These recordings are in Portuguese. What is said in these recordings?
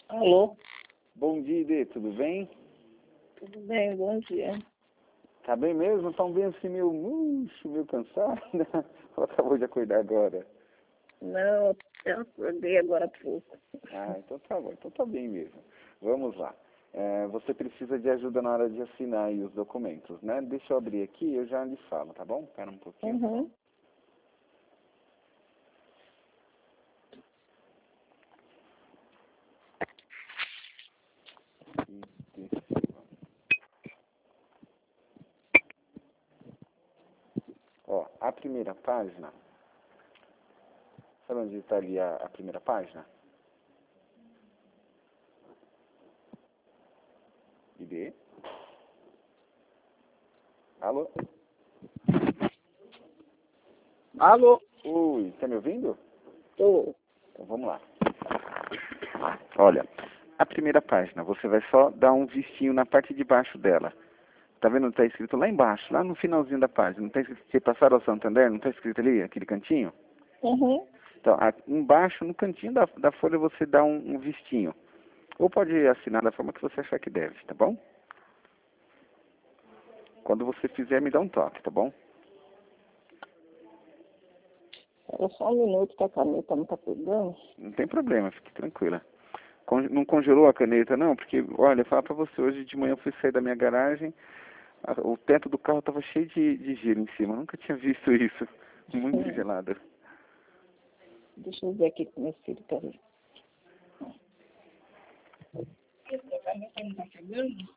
Alô? Bom dia, Idê, tudo bem? Tudo bem, bom dia. Tá bem mesmo? Tão bem assim, meio murcho, meio cansado? Ou acabou de acordar agora? Não, eu acordei agora há pouco. Ah, então tá bom, então tá bem mesmo. Vamos lá. Você precisa de ajuda na hora de assinar aí os documentos, né? Deixa eu abrir aqui e eu já lhe falo, tá bom? Espera um pouquinho. Uhum. Ó, a primeira página, sabe onde está ali a primeira página? Idê? Alô? Alô? Oi, tá me ouvindo? Tô. Então vamos lá. Olha, a primeira página, você vai só dar um vistinho na parte de baixo dela. Tá vendo? Está escrito lá embaixo, lá no finalzinho da página. Não está escrito que passaram ao Santander? Não está escrito ali, aquele cantinho? Uhum. Então, embaixo, no cantinho da folha, você dá um vistinho. Ou pode assinar da forma que você achar que deve, tá bom? Quando você fizer, me dá um toque, tá bom? Era só um minuto que a caneta não tá pegando. Não tem problema, fique tranquila. Não congelou a caneta, não? Porque, olha, falar pra você, hoje de manhã eu fui sair da minha garagem, o teto do carro estava cheio de gelo em cima. Eu nunca tinha visto isso. Muito gelado. Deixa eu ver aqui com meu filho, peraí. A caneta não tá pegando?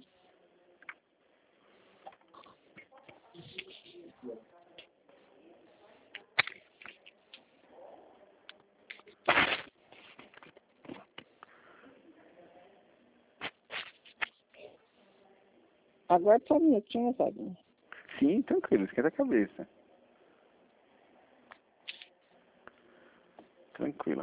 Agora só um minutinho, sabe? Sim, tranquilo, esquenta a cabeça. Tranquila.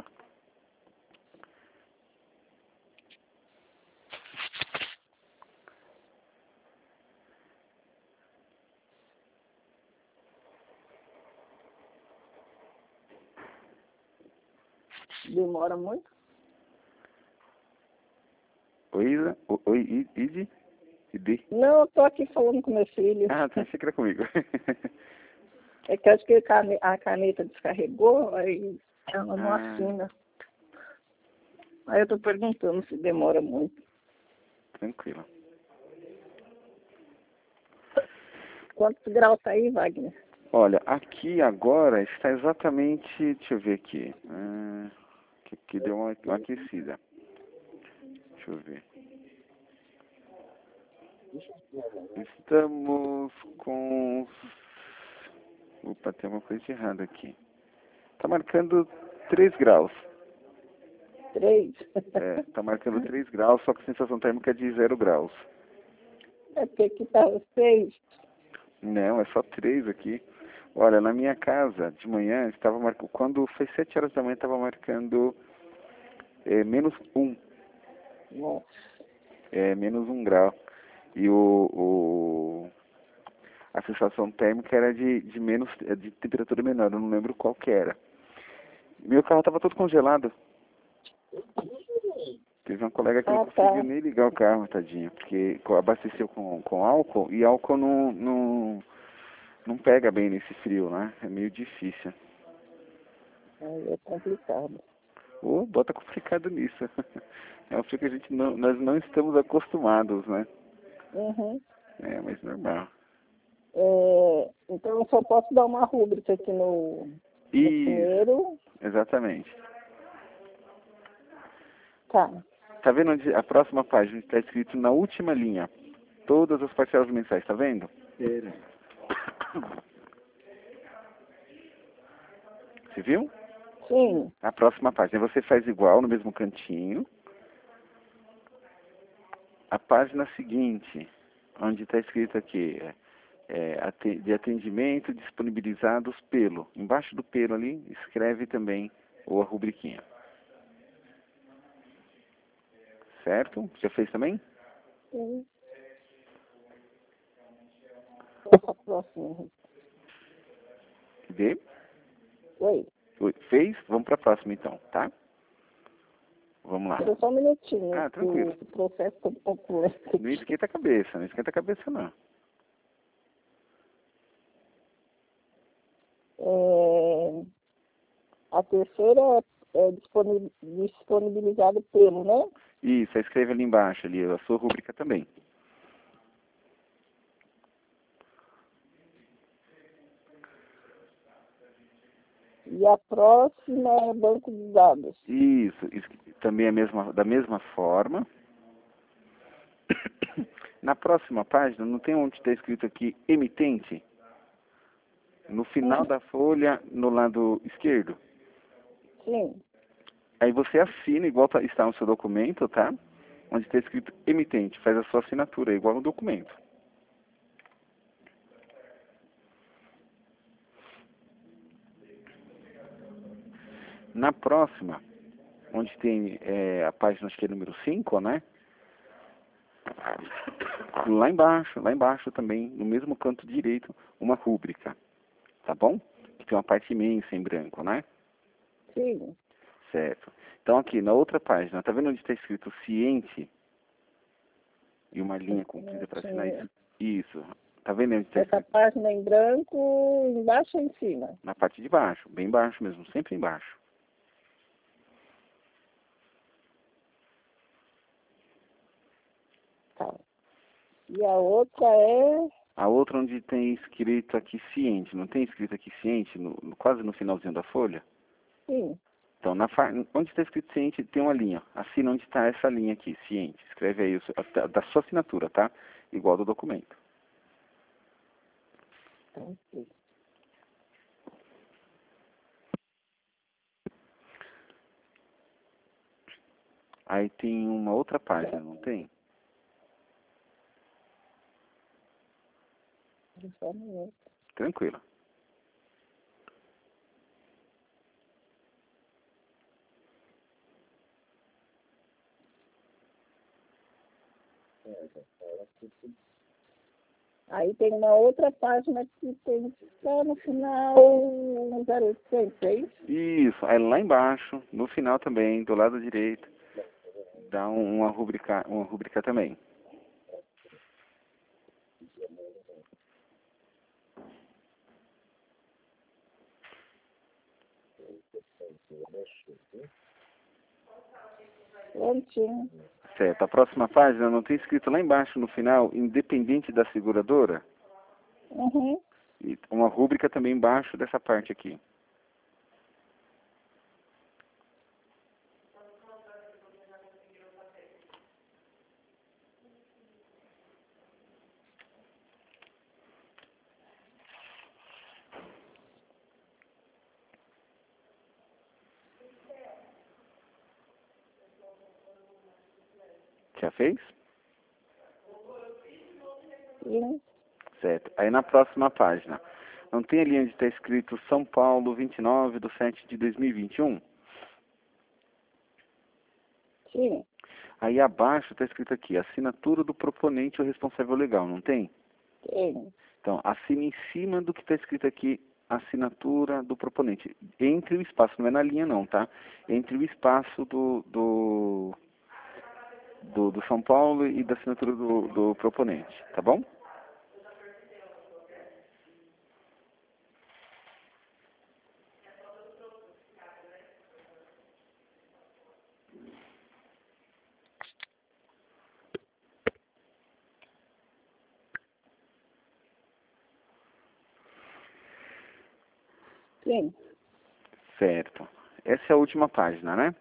Demora muito? Oi, Isa. Oi, Idi? Idi? Não, eu tô aqui falando com meu filho. Ah, tá, achei que era comigo. É que acho que a caneta descarregou, aí ela não Ah, assina. Aí eu tô perguntando se demora muito. tranquilo. Quantos graus tá aí, Wagner? Olha, aqui agora está exatamente, deixa eu ver aqui. Que aqui deu uma aquecida. Deixa eu ver. Estamos com... Opa, tem uma coisa errada aqui. Tá marcando 3 graus. 3? Tá marcando 3 graus, só que a sensação térmica é de 0 graus. É porque aqui tá 6. Não, é só 3 aqui. Olha, na minha casa, de manhã, estava marcando... Quando foi 7 horas da manhã, estava marcando -1. Nossa. -1 grau. E a sensação térmica era de menos, de temperatura menor, eu não lembro qual que era. Meu carro estava todo congelado. Teve uma colega que não Ah, conseguiu tá. nem ligar o carro, tadinho, porque abasteceu com álcool, e álcool não pega bem nesse frio, né? É meio difícil. Aí é complicado. Ou bota complicado nisso. É um frio que nós não estamos acostumados, né? Uhum. É, mas normal. Então eu só posso dar uma rúbrica aqui no Isso, primeiro. exatamente. Tá. Tá vendo onde a próxima página está escrito na última linha? Todas as parcelas mensais, tá vendo? Você viu? Sim. A próxima página você faz igual no mesmo cantinho. A página seguinte, onde está escrito aqui, de atendimento disponibilizados pelo. Embaixo do pelo ali, escreve também a rubriquinha. Certo? Já fez também? Sim. A próxima. Dê? Oi. Fez? Vamos para a próxima então, tá? Vamos vamos lá. Espera só um minutinho. Ah, tranquilo. O processo está um pouco lento. Não esquenta a cabeça, não esquenta a cabeça não. A terceira é disponibilizada pelo, né? Isso, aí escreve ali embaixo, ali, a sua rúbrica também. E a próxima é banco de dados. Isso também é da mesma forma. Na próxima página, não tem onde está escrito aqui emitente? No final da folha, no lado esquerdo. Sim. Aí você assina, igual está no seu documento, tá? Onde está escrito emitente, faz a sua assinatura, igual no documento. Na próxima, onde tem a página, acho que é número 5, né? Lá embaixo também, no mesmo canto direito, uma rúbrica, tá bom? Que tem uma parte imensa em branco, né? Sim. Certo. Então aqui, na outra página, tá vendo onde está escrito ciente? E uma linha comprida para assinar isso? Isso. Tá vendo onde está Essa escrito? página em branco, embaixo ou em cima? Na parte de baixo, bem baixo mesmo, sempre embaixo. Tá. E a outra é... A outra onde tem escrito aqui ciente, não tem escrito aqui ciente, quase no finalzinho da folha? Sim. Então, onde está escrito ciente, tem uma linha. Assina onde está essa linha aqui, ciente. Escreve aí da sua assinatura, tá? Igual do documento. Então, sim. Aí tem uma outra página, não tem? Só um minuto. Tranquilo. Aí tem uma outra página que tem só no final um 0800, é isso? Isso, aí lá embaixo, no final também, do lado direito, dá uma rubrica também. Prontinho. Certo, a próxima página não tem escrito lá embaixo no final, independente da seguradora? Uhum. E uma rúbrica também embaixo dessa parte aqui. Já fez? Sim. Certo. Aí na próxima página, não tem ali onde está escrito São Paulo, 29/7/2021? Sim. Aí abaixo está escrito aqui, assinatura do proponente ou responsável legal, não tem? Tem. Então, assina em cima do que está escrito aqui, assinatura do proponente. Entre o espaço, não é na linha não, tá? Entre o espaço do São Paulo e da assinatura do proponente, tá bom? Sim. Certo. Essa é a última página, né?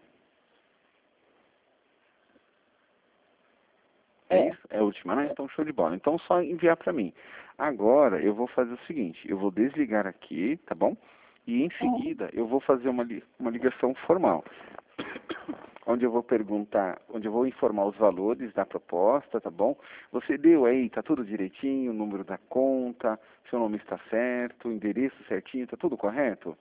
É isso? É a última, né? Então, show de bola. Então, só enviar para mim. Agora, eu vou fazer o seguinte. Eu vou desligar aqui, tá bom? E, em seguida, eu vou fazer uma ligação formal. Onde eu vou perguntar, onde eu vou informar os valores da proposta, tá bom? Você deu aí, tá tudo direitinho, o número da conta, seu nome está certo, o endereço certinho, tá tudo correto?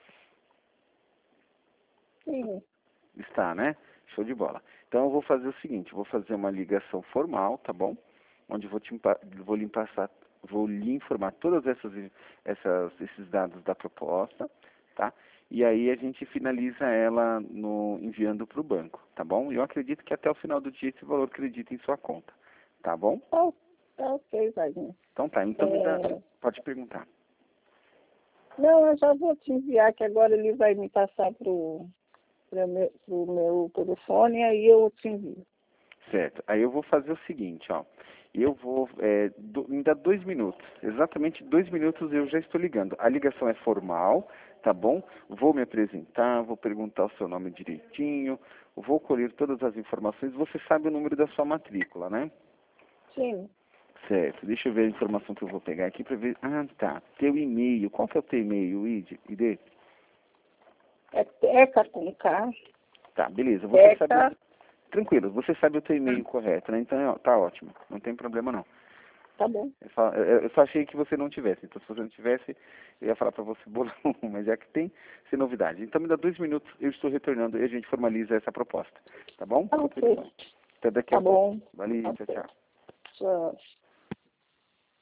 Sim. Está, né? Show de bola. Então eu vou fazer o seguinte, eu vou fazer uma ligação formal, tá bom? Onde eu vou lhe informar todas esses dados da proposta, tá? e aí a gente finaliza ela enviando para o banco, tá bom? Eu acredito que até o final do dia esse valor acredita em sua conta, tá bom? Tá, tá ok, Wagner. Então tá, então pode perguntar. Não, eu já vou te enviar, que agora ele vai me passar pro meu telefone, aí eu te envio. Certo, aí eu vou fazer o seguinte, ó. Eu vou, me dá 2 minutos, exatamente 2 minutos eu já estou ligando. A ligação é formal, tá bom? Vou me apresentar, vou perguntar o seu nome direitinho, vou colher todas as informações. Você sabe o número da sua matrícula, né? Sim, Certo, deixa eu ver a informação que eu vou pegar aqui para ver. Ah, tá, teu e-mail. Qual que é o teu e-mail, ID? é Teca com K, Tá, beleza, você sabe... Teca, Tranquilo, você sabe o teu e-mail correto, né? Então, ó, tá ótimo, não tem problema não. tá bom. Eu só achei que você não tivesse. Então, se você não tivesse, eu ia falar para você bolar um, mas já que tem, sem novidade. Então, me dá 2 minutos, eu estou retornando e a gente formaliza essa proposta. Tá bom? Tá ok, Até daqui tá a pouco. bom. Valeu, Tá tchau, ok. tchau. Tchau.